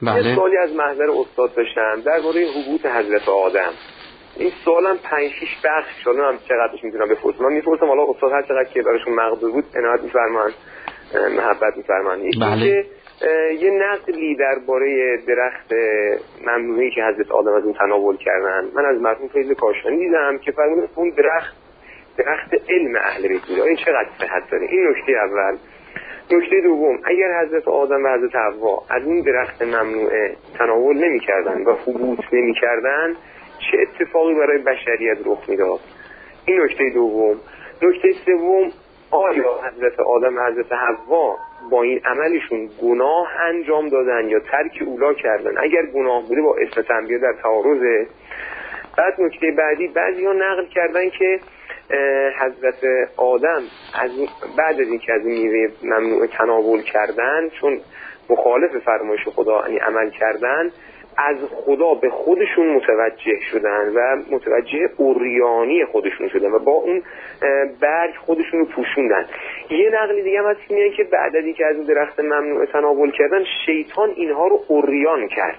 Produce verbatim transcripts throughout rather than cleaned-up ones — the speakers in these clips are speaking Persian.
بله. یه سوالی از محضر استاد داشتم درباره حبوط حضرت آدم. این سوالم پنج شش بخش شده، هم چقدرش میتونم بپرسم. من میپرسم حالا استاد هر چقدر که براشون مقدور بود عنایت میفرمان، محبت میفرمان. بله. یه یه نقلی درباره درخت ممنوعی که حضرت آدم از اون تناول کردن من از مرحوم فیض کاشانی دیدم که فرمودن اون درخت درخت علم اهل بیت بود. این چقدر صحت داره؟ این نکته اول. نکته دوم، اگر حضرت آدم و حضرت حوا از این درخت ممنوعه تناول نمی‌کردن و حبوط نمی‌کردن چه اتفاقی برای بشریت رخ میداد؟ این نکته دوم. نکته سوم، آیا حضرت آدم و حضرت حوا با این عملشون گناه انجام دادن یا ترک اولا کردن؟ اگر گناه بوده با اسمت انبیا در تعارضه. بعد نکته بعدی، بعضیا نقل کردن که حضرت آدم از بعد از اینکه از این میوه ممنوع تناول کردن، چون مخالف فرمایش خدا یعنی عمل کردن، از خدا به خودشون متوجه شدن و متوجه اوریانی خودشون شدن و با اون برگ خودشون رو پوشوندن. یه نقل دیگه هم هست که میگه که بعد از اینکه از این درخت ممنوع تناول کردن شیطان اینها رو اوریان کرد.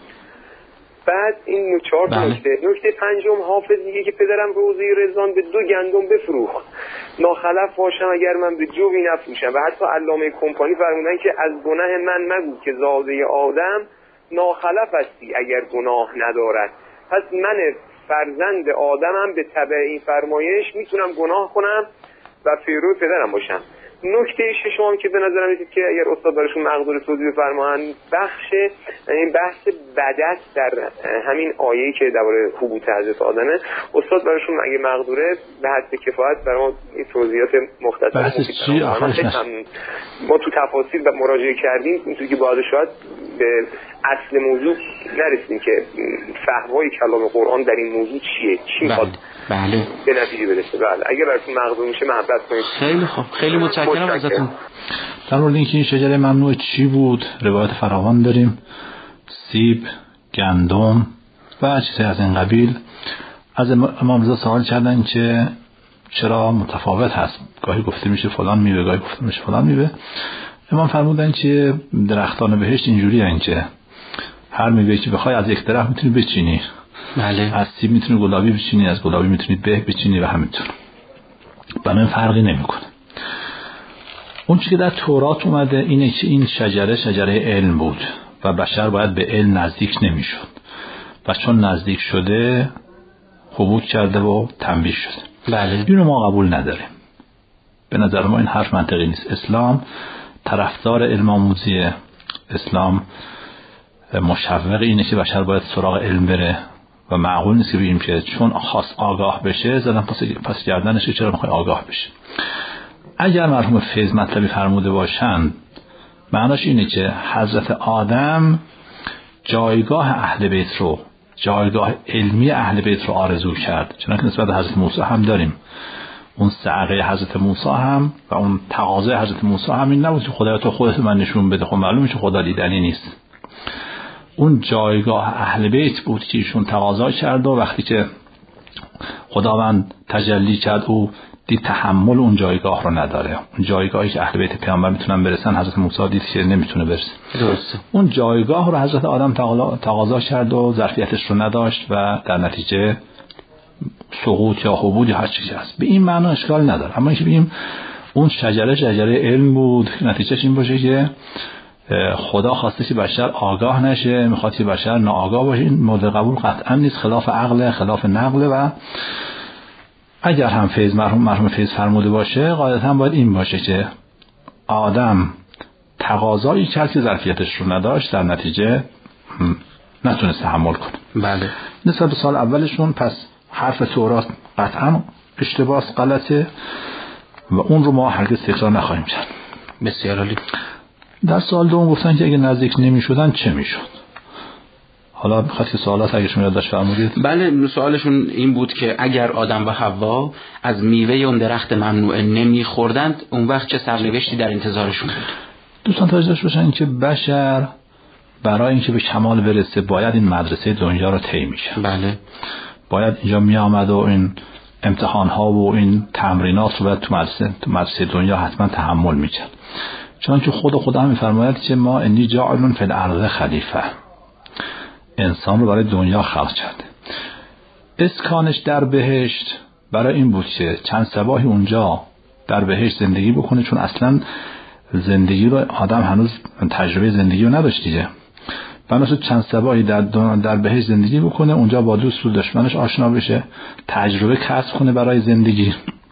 بعد این چهار نکته. نکته پنجم، حافظ میگه که پدرم روزی رضوان به دو گندم بفروخت، ناخلف باشم اگر من به جوی نفروشم. و حتی علامه کمپانی فرمودن که از گناه من مگو که زاده آدم ناخلف هستی اگر گناه ندارد. پس من فرزند آدمم به تبع این فرمایش میتونم گناه کنم و پیرو پدرم باشم. نکته ششم که به نظرم میاد که اگر استاد براشون مقدور توضیح بفرمایند، بخش این بحث بدت در همین آیه‌ای که درباره حبوط حضرت آدمه، استاد براشون اگه مقدوره به حد کفایت برام این توضیحات مختصر بحث چی آخرش ما تو تفاصیل و مراجعه کردیم، اینطوری که باید شاید به اصل موضوع نرسیدیم که فهوای کلام قرآن در این موضوع چیه، چی میخواد بله به نتیجه برسه. بله اگه براتون مقدور میشه محبت کنید. خیلی خوب، خیلی متشکرم ازتون. در مورد اینکه این شجره ممنوع چی بود روایت فراوان داریم، سیب، گندم و چیزی از این قبیل. از امام رضا سوال کردن که چرا متفاوت هست، گاهی گفته میشه فلان میوه، گاهی گفته میشه فلان میوه. امام فرمودن که درختان بهشت اینجوری هستند که هر میوه‌ای که بخوای از یک درخت میتونی بچینی. بله. از سیب میتونی گلابی بچینی، از گلابی میتونی به بچینی و همینطور. بنابراین فرقی نمیکنه. اون چیزی که در تورات اومده اینه که این شجره شجره علم بود و بشر باید به علم نزدیک نمیشد و چون نزدیک شده حبوط کرده و تنبیه شده. بله. اینو ما قبول نداریم. به نظر ما این حرف منطقی نیست. اسلام طرفدار علم آموزی، اسلام مشوق اینه که بشر باید سراغ علم بره و معقول نیست که بگیم که چون خاص آگاه بشه زدن پس پس گردنش چرا میخوای آگاه بشه. اگر مرحوم فیض مطلبی فرموده باشند معناش اینه که حضرت آدم جایگاه اهل بیت رو، جایگاه علمی اهل بیت رو آرزو کرد، چنانکه نسبت حضرت موسی هم داریم. اون صعقه حضرت موسی هم و اون تقاضای حضرت موسی هم این نبود که خدا تو خودت من نشون بده. خب معلومه که خدا دیدنی نیست. اون جایگاه اهل بیت بود که ایشون تقاضا کرد و وقتی که خداوند تجلی کرد او دید تحمل اون جایگاه رو نداره. اون جایگاهی که اهل بیت پیامبر میتونن برسن حضرت موسی دید که نمیتونه برسه. درسته. اون جایگاه رو حضرت آدم تقاضا کرد و ظرفیتش رو نداشت و در نتیجه سقوط یا حبوط یا هر چیزی هست. به این معنا اشکال نداره. اما اینکه بگیم اون شجره شجره علم بود، نتیجهش این باشه که خدا خواسته که بشر آگاه نشه، میخواد که بشر ناآگاه باشه، این مورد قبول قطعا نیست، خلاف عقل، خلاف نقل. و اگر هم فیض مرحوم مرحوم فیض فرموده باشه قاعدتا باید این باشه که آدم تقاضایی کرد که ظرفیتش رو نداشت، در نتیجه نتونست تحمل کنه. بله. نسبت به سال اولشون پس حرف تورات قطعا اشتباس، غلطه و اون رو ما هرگز تکرار نخواهیم کرد. بسیار عالی. در سال دوم گفتن که اگه نزدیک نمی شدن چه می شد؟ حالا بخواست که سوالات اگه شما یادداشت فرمودید. بله، سوالشون این بود که اگر آدم و حوا از میوه اون درخت ممنوعه نمی خوردند اون وقت چه سرنوشتی در انتظارشون بود؟ دوستان توجه داشته باشن که بشر برای اینکه به کمال برسه باید این مدرسه دنیا رو طی میشه. بله. باید اینجا می آمد و این امتحان ها و این تمرینات رو باید تو مدرسه تو مدرسه دنیا حتما تحمل میکرد. چون که خود خدا هم می‌فرماید که ما انی جاعل فی الارض خلیفه، انسان رو برای دنیا خلق کرده. اسکانش در بهشت برای این بود که چند صباحی اونجا در بهشت زندگی بکنه، چون اصلا زندگی رو آدم هنوز تجربه زندگی رو نداشت دیگه. بنابراین چند صباحی در در بهشت زندگی بکنه، اونجا با دوست و دشمنش آشنا بشه، تجربه کسب کنه برای زندگی.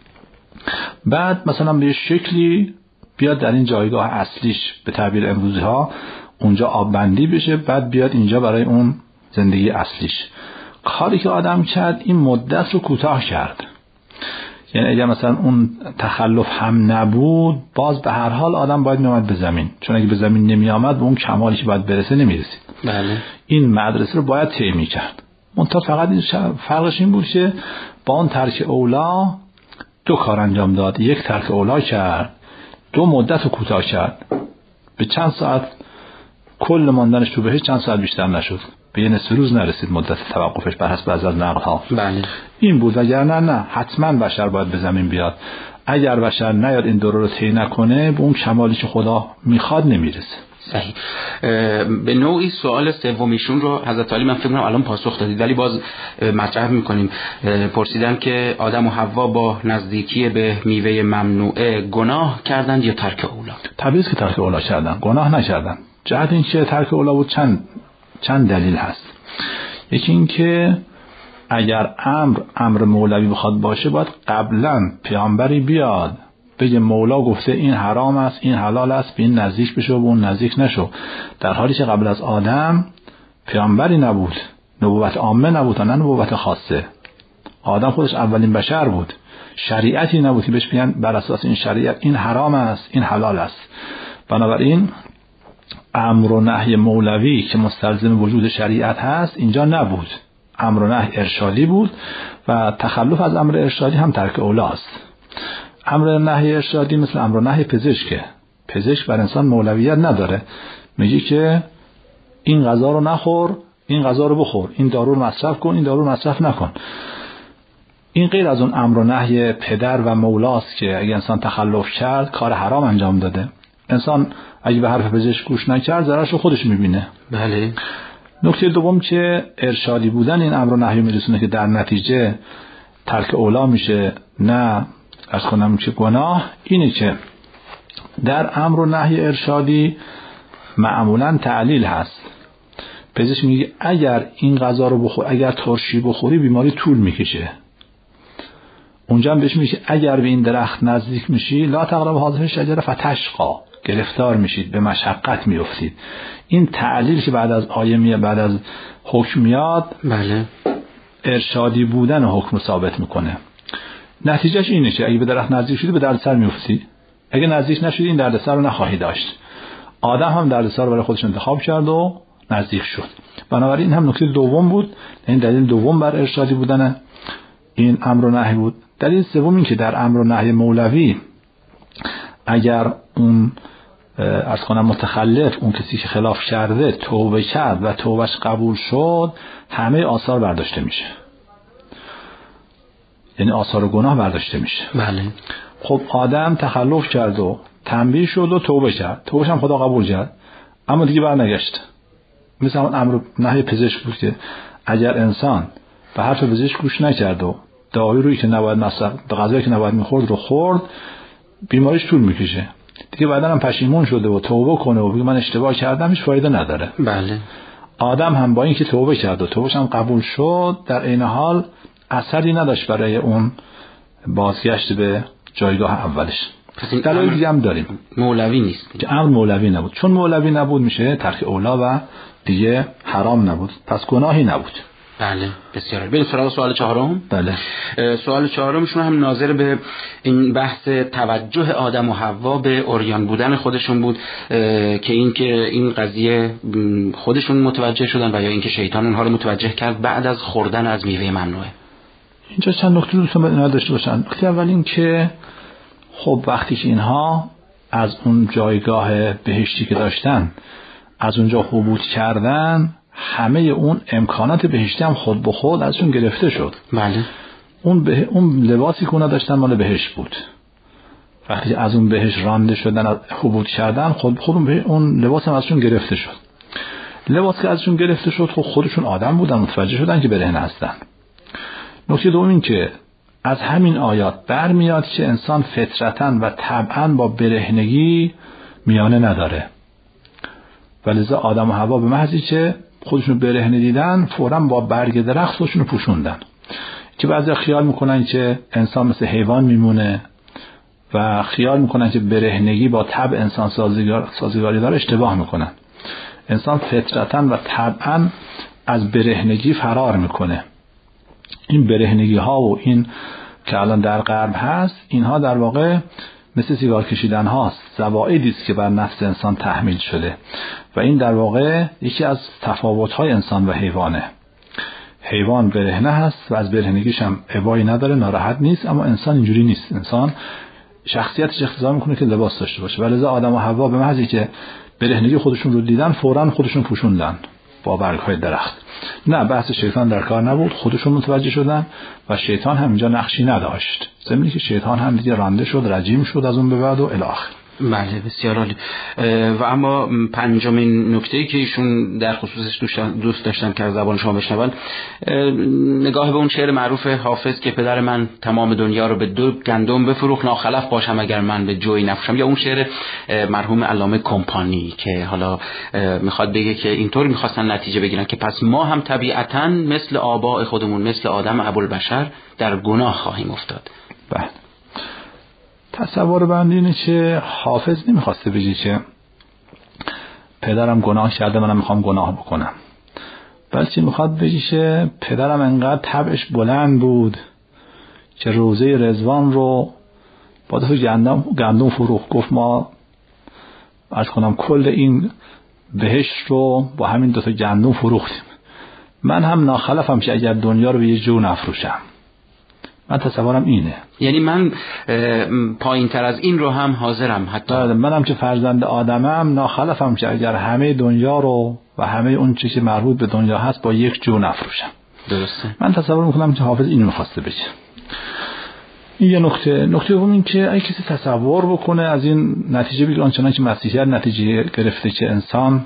بعد مثلا به شکلی بیاد در این جایگاه اصلیش به تعبیر امروزی ها اونجا آب بندی بشه، بعد بیاد اینجا برای اون زندگی اصلیش. کاری که آدم کرد این مدت رو کوتاه کرد. یعنی اگر مثلا اون تخلف هم نبود، باز به هر حال آدم باید میامد به زمین، چون اگه به زمین نمی آمد به اون کمالی که باید برسه نمیرسید. بله. این مدرسه رو باید طی می‌کرد. منتها فقط این فرقش این بود که با اون ترک اولا دو کار انجام داد. یک ترک اولا کرد، دو مدت رو کوتاه کرد. به چند ساعت کل ماندنش تو بهش چند ساعت بیشتر نشد، به یه نصف روز نرسید مدت توقفش بر حسب بعضی از نقل‌ها. بله. این بود. وگرنه نه، حتما بشر باید به زمین بیاد. اگر بشر نیاد این دوره رو طی نکنه، به اون کمالی که خدا میخواد نمیرسه. صحیح. به نوعی سوال سومیشون رو حضرت علی من فکر کنم الان پاسخ دادید، ولی باز مطرح میکنیم. پرسیدن که آدم و حوا با نزدیکی به میوه ممنوعه گناه کردند یا ترک اولا؟ طبیعی است که ترک اولا کردن، گناه نکردن. جهت این که ترک اولا بود چند چند دلیل هست. یکی این که اگر امر امر مولوی بخواد باشه، باید قبلا پیامبری بیاد بگه مولا گفته این حرام است، این حلال است، به این نزدیک بشو و به اون نزدیک نشو. در حالی که قبل از آدم پیامبری نبود، نبوت عامه نبود، نه نبوت خاصه. آدم خودش اولین بشر بود، شریعتی نبود که بهش بگن بر اساس این شریعت این حرام است، این حلال است. بنابراین امر و نهی مولوی که مستلزم وجود شریعت هست اینجا نبود. امر و نهی ارشادی بود و تخلف از امر ارشادی هم ترک اولاست. امر نهی ارشادی مثل امر نهی پزشکه. پزشک بر انسان مولویت نداره، میگه که این غذا رو نخور، این غذا رو بخور، این دارو رو مصرف کن، این دارو رو مصرف نکن. این غیر از اون امر نهی پدر و مولاست که اگه انسان تخلف کرد کار حرام انجام داده. انسان اگه به حرف پزشک گوش نکرد ضررش رو خودش میبینه. بله. نکته دوم که ارشادی بودن این امر نهی میرسونه که در نتیجه ترک اولا میشه، نه از کنم چه گناه. اینه که در امر و نهی ارشادی معمولا تعلیل هست. پزشک میگه اگر این غذا رو بخور، اگر ترشی بخوری بیماری طول میکشه. اونجا هم بهش میگه اگر به این درخت نزدیک میشی لا تقربوا هذه الشجره فتشقى، گرفتار میشید، به مشقت میافتید. این تعلیل که بعد از آیه میاد، بعد از حکم میاد، بله، ارشادی بودن حکم ثابت میکنه. نتیجهش اینه که اگه به درخت نزدیک شدی به دردسر میافتی، اگه نزدیک نشدی این دردسر رو نخواهی داشت. آدم هم دردسر رو برای خودش انتخاب کرد و نزدیک شد. بنابراین هم نکته دوم بود، این دلیل دوم بر ارشادی بودن این امر و نهی بود. دلیل سوم این که در امر و نهی مولوی اگر اون از کنم متخلف، اون کسی که خلاف کرده توبه کرد و توبهش قبول شد، همه آثار برداشته میشه، یعنی آثار گناه برداشته میشه. بله. خب آدم تخلف کرد و تنبیه شد و توبه کرد، توبهش هم خدا قبول کرد، اما دیگه برنگشت. مثل اون امر نهی پزشک بود که اگر انسان به حرف پزشک گوش نکرد و دارویی روی که نباید مصرف، غذایی که نباید میخورد رو خورد، بیماریش طول میکشه. دیگه بعدن هم پشیمون شده و توبه کنه و بگه من اشتباه کردم، هیچ فایده نداره. بله. آدم هم با اینکه توبه کرد و توبهش هم قبول شد، در عین حال اثری نداشت برای اون بازگشت به جایگاه اولش. دلایل دیگه هم داریم. مولوی نیست که امر مولوی نبود. چون مولوی نبود میشه ترک اولا و دیگه حرام نبود، پس گناهی نبود. بله، بسیار. بریم سراغ سوال چهارم. بله. سوال چهارمشون هم ناظر به این بحث توجه آدم و حوا به عریان بودن خودشون بود، که این که این قضیه خودشون متوجه شدن و یا اینکه شیطان اونها رو متوجه کرد بعد از خوردن از میوه ممنوعه. اینجا چند نکته دوستان نداشته باشن. نکته اول این که خب وقتی که اینها از اون جایگاه بهشتی که داشتن از اونجا حبوط کردن، همه اون امکانات بهشتی هم خود به خود ازشون گرفته شد. بله. اون به... اون لباسی که اونا داشتن مال بهشت بود، وقتی از اون بهش رانده شدن، از حبود کردن، خود خودمون به اون لباس هم ازشون گرفته شد. لباس که ازشون گرفته شد خب خودشون آدم بودن، متوجه شدن که برهنه هستن. نکته دوم این که از همین آیات برمیاد که انسان فطرتاً و طبعاً با برهنگی میانه نداره. ولذا آدم و حوا به محضی که خودشون برهنه دیدن فوراً با برگ درخت خودشون رو پوشوندن. که بعضی خیال میکنن که انسان مثل حیوان میمونه و خیال میکنن که برهنگی با طبع انسان سازگار سازگاری داره. اشتباه میکنن. انسان فطرتاً و طبعاً از برهنگی فرار میکنه. این برهنگی ها و این که الان در غرب هست، اینها در واقع مثل سیگار کشیدن هاست، زوائدی است که بر نفس انسان تحمیل شده و این در واقع یکی از تفاوت های انسان و حیوانه. حیوان برهنه هست و از برهنگیش هم ابایی نداره، ناراحت نیست، اما انسان اینجوری نیست. انسان شخصیتش اقتضا میکنه که لباس داشته باشه. ولذا آدم و حوا به محضی که برهنگی خودشون رو دیدن فوراً خودشون پوشوندن با برگ‌های درخت. نه، بحث شیطان در کار نبود، خودشون متوجه شدن و شیطان هم اینجا نقشی نداشت. ضمنی که شیطان هم دیگه رانده شد، رجیم شد از اون به بعد و الی آخر. بله، بسیار عالی. و اما پنجمین نکته‌ای که ایشون در خصوصش دوست داشتن که از زبان شما بشنون، نگاه به اون شعر معروف حافظ که پدر من تمام دنیا رو به دو گندم بفروخت، ناخلف باشم اگر من به جوی نفروشم، یا اون شعر مرحوم علامه کمپانی که حالا میخواد بگه که اینطور میخواستن نتیجه بگیرن که پس ما هم طبیعتاً مثل آباء خودمون، مثل آدم ابوالبشر در گناه خواهیم افتاد. بله. تصور بندی اینه که حافظ نمیخواسته بگه که پدرم گناه کرده منم میخوام گناه بکنم، بلکه میخواد بگه که پدرم انقدر طبعش بلند بود که روزه رضوان رو با دو گندم گندم فروخت. گفت ما عرض کنم کل این بهشت رو با همین دو تا گندم فروختیم. من هم ناخلفم که اگر دنیا رو به یه جو نفروشم. من تصورم اینه، یعنی من پایین تر از این رو هم حاضرم، حتی منم که فرزند آدمم ناخلفم که اگر همه دنیا رو و همه اون چیزی که مربوط به دنیا هست با یک جو نفروشم. درسته. من تصور میکنم که حافظ اینو میخواسته بگه. این یه نکته. نکته دوم این که اگه کسی تصور بکنه از این نتیجه بگیره آنچنان که مسیحیت نتیجه گرفته که انسان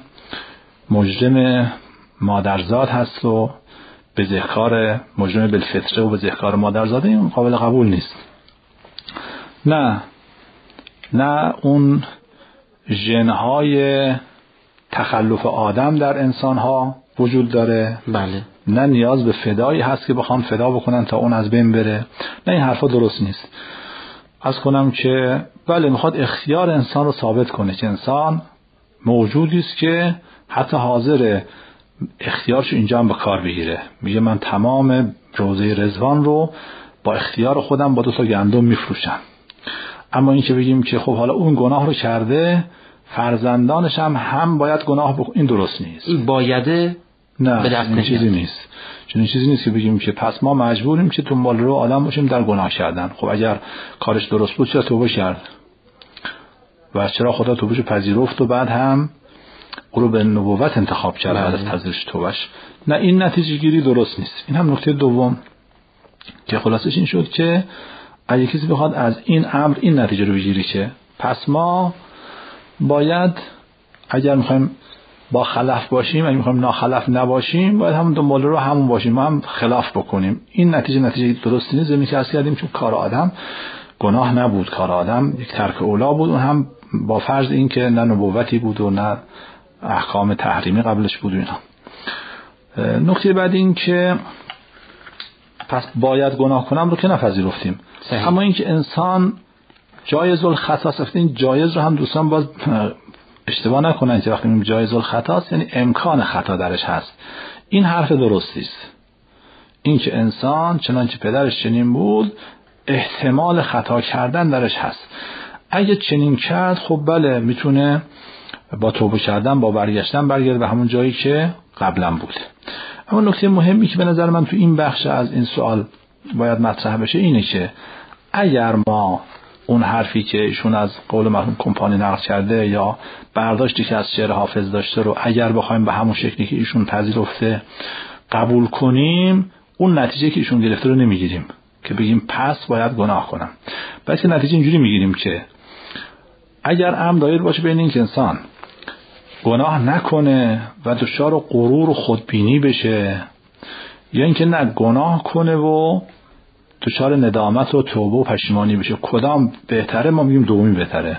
مجرم مادرزاد هست و بزهکار، مجرم بالفطره و بزهکار مادرزاده، این قابل قبول نیست. نه نه اون ژن‌های تخلف آدم در انسان‌ها وجود داره. بله. نه نیاز به فدایی هست که بخوان فدا بکنن تا اون از بین بره. نه، این حرفا درست نیست. از کنم که بله میخواد اختیار انسان رو ثابت کنه که انسان موجودی است که حتی حاضر اختیارش اینجا هم به کار بگیره. میگه من تمام روزه رضوان رو با اختیار خودم با دو تا گندم میفروشم. اما این که بگیم که خب حالا اون گناه رو کرده فرزندانش هم هم باید گناه بکنن، این درست نیست. این بایده نه، این چیزی نیست. چون چیزی نیست که بگیم که پس ما مجبوریم که دنبال رو آدم باشیم در گناه کردن. خب اگر کارش درست بود چرا توبه کرد و چرا خدا توبهشو پذیرفت و بعد هم او رو به نبوت انتخاب کرد بعد از پذیرش توبهش؟ نه، این نتیجه گیری درست نیست. این هم نکته دوم که خلاصش این شد که اگه کسی بخواد از این امر این نتیجه رو بگیری که پس ما باید اگر میخوایم با خلف باشیم، اگه میخوایم ناخلف نباشیم، باید همون دنبال رو همون باشیم، ما هم خلاف بکنیم. این نتیجه نتیجه درستی نیست. زمین که از کردیم چون کار آدم گناه نبود، کار آدم یک ترک اولا بود، اون هم با فرض این که نه نبوتی بود و نه احکام تحریمی قبلش بود و اینا. نکته بعد این که پس باید گناه کنم رو که نپذیرفتیم. اما این که انسان جایز الخطا است، این جایز رو هم دوستان باز اشتباه نکنن که وقتی میگیم جایز الخطا است یعنی امکان خطا درش هست. این حرف درستی است. این که انسان چنانچه پدرش چنین بود احتمال خطا کردن درش هست. اگه چنین کرد خب بله میتونه با توبه کردن با برگشتن برگرده به همون جایی که قبلا بود. اما نکته مهمی که به نظر من تو این بخش از این سوال باید مطرح بشه اینه که اگر ما اون حرفی که ایشون از قول مرحوم کمپانی نقل کرده یا برداشتی که از شعر حافظ داشته رو اگر بخوایم به همون شکلی که ایشون پذیرفته قبول کنیم، اون نتیجه که ایشون گرفته رو نمیگیریم. که بگیم پس باید گناه کنم، بلکه نتیجه اینجوری میگیریم که اگر امر دایر باشه بین این که انسان گناه نکنه و دچار غرور و خودبینی بشه، یا اینکه نه گناه کنه و دچار ندامت و توبه و پشیمانی بشه، کدام بهتره؟ ما میگیم دومی بهتره.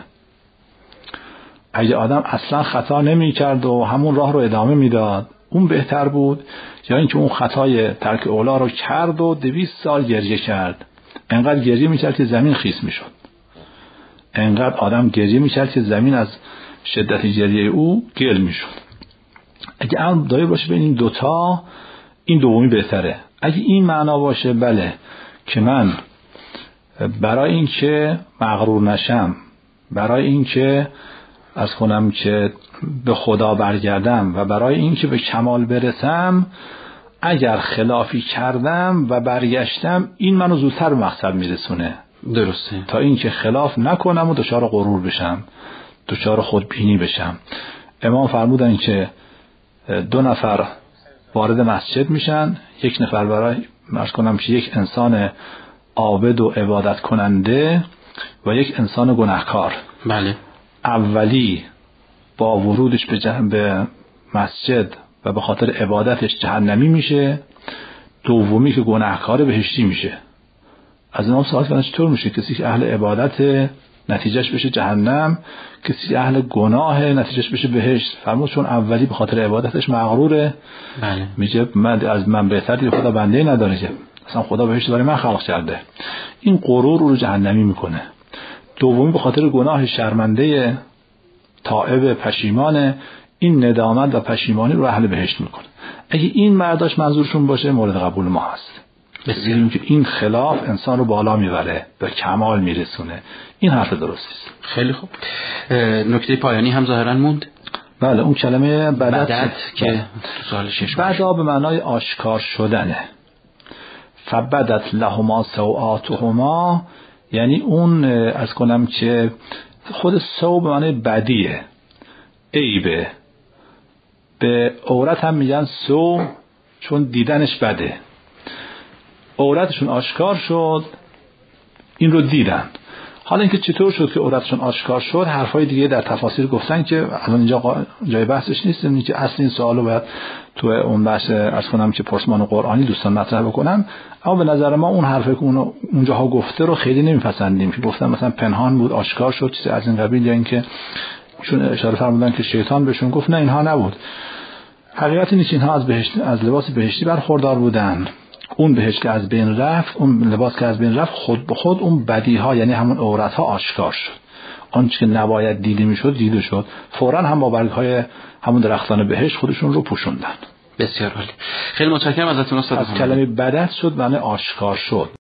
اگه آدم اصلا خطا نمی کرد و همون راه رو ادامه میداد اون بهتر بود، یا اینکه اون خطای ترک اولا رو کرد و دویست سال گریه کرد، انقدر گریه میکرد که زمین خیس میشد، انقدر آدم گریه میکرد که زمین از شدت گریه او گل میشد. اگه امر دایر باشه بین این دوتا، این دومی بهتره. اگه این معنا باشه بله که من برای اینکه مغرور نشم، برای اینکه از کنم که به خدا برگردم و برای اینکه به کمال برسم، اگر خلافی کردم و برگشتم این منو زودتر به مقصد میرسونه، درسته، تا اینکه خلاف نکنم و دچار غرور بشم، دچار خودبینی بشم. امام فرمودن که دو نفر وارد مسجد میشن، یک نفر برای مرز کنم که یک انسان عابد و عبادت کننده و یک انسان گناهکار. بله. اولی با ورودش به, جه... به مسجد و به خاطر عبادتش جهنمی میشه، دومی که گناهکار بهشتی میشه. از امام سوال کردن چطور میشه کسی که اهل عبادت نتیجهش بشه جهنم، کسی که اهل گناه نتیجهش بشه بهشت؟ فرمود چون اولی به خاطر عبادتش مغروره. بله. میگه من از من بهتر دیگه خدا بنده نداره که اصلا خدا بهشت برای من خلق کرده، این غرور رو جهنمی میکنه. دومی به خاطر گناه شرمنده تائب پشیمانه، این ندامت و پشیمانی رو اهل بهشت میکنه. اگه این مرداش منظورشون باشه مورد قبول ما هست. بسیاریم که این خلاف انسان رو بالا میبره، به کمال میرسونه. این حرف درستی است. خیلی خوب. نکته پایانی هم ظاهرا موند. بله، اون کلمه بدت, بدت که سوال شش بدا به معنای آشکار شدنه. فبدت لهما سوآتهما، یعنی اون از کنم که خود سو به معنی بدیه، عیبه. به عورت هم میگن سو چون دیدنش بده. عورتشون آشکار شد، این رو دیدن. حالا اینکه چطور شد که عورتشون آشکار شد، حرفای دیگه در تفاسیر گفتن که الان اینجا جای بحثش نیست، اینه که اصل این سوالو باید تو اون بحث از کنم که پرسمان قرآنی دوستان مطرح بکنن. اما به نظر ما اون حرفی که اون اونجاها گفته رو خیلی نمیپسندیم، که گفتن مثلا پنهان بود، آشکار شد، چیز از این قبیل، یا اینکه چون اشاره فرمودن که شیطان بهشون گفت، نه اینها نبود. حقیقت اینه که اینها از بهشت، از لباس بهشتی برخوردار بودن. اون بهشت که از بین رفت، اون لباس که از بین رفت، خود به خود اون بدیها یعنی همون عورتها آشکار شد. آنچه که نباید دیده میشد دیده شد. فوراً هم با برگ‌های همون درختان بهشت خودشون رو پوشوندن. بسیار عالی. خیلی متشکرم ازتون استاد. از کلمه بدت شد معنی آشکار شد.